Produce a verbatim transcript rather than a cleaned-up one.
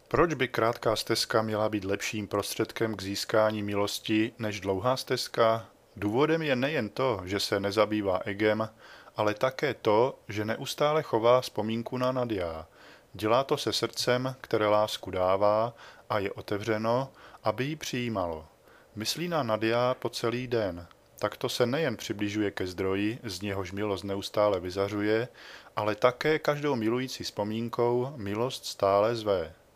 Proč by krátká stezka měla být lepším prostředkem k získání milosti než dlouhá stezka? Důvodem je nejen to, že se nezabývá egem, ale také to, že neustále chová vzpomínku na Nadia. Dělá to se srdcem, které lásku dává a je otevřeno, aby ji přijímalo. Myslí na Nadia po celý den. Takto se nejen přibližuje ke zdroji, z něhož milost neustále vyzařuje, ale také každou milující vzpomínkou milost stále zve.